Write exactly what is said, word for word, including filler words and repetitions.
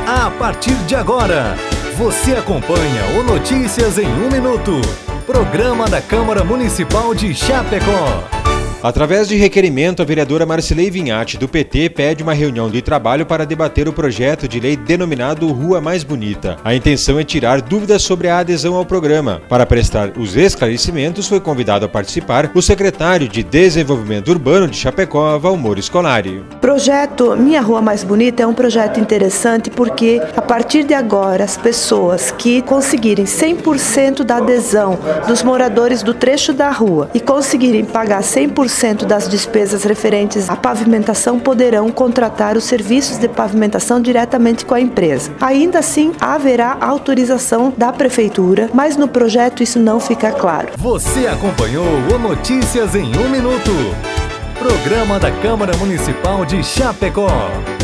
A partir de agora, você acompanha o Notícias em um Minuto, programa da Câmara Municipal de Chapecó. Através de requerimento, a vereadora Marcilei Vinhati, do P T, pede uma reunião de trabalho para debater o projeto de lei denominado Rua Mais Bonita. A intenção é tirar dúvidas sobre a adesão ao programa. Para prestar os esclarecimentos, foi convidado a participar o secretário de Desenvolvimento Urbano de Chapecó, Valmor Scolari. O projeto Minha Rua Mais Bonita é um projeto interessante porque, a partir de agora, as pessoas que conseguirem cem por cento da adesão dos moradores do trecho da rua e conseguirem pagar cem por cento das despesas referentes à pavimentação poderão contratar os serviços de pavimentação diretamente com a empresa. Ainda assim, haverá autorização da prefeitura, mas no projeto isso não fica claro. Você acompanhou o Notícias em um Minuto, programa da Câmara Municipal de Chapecó.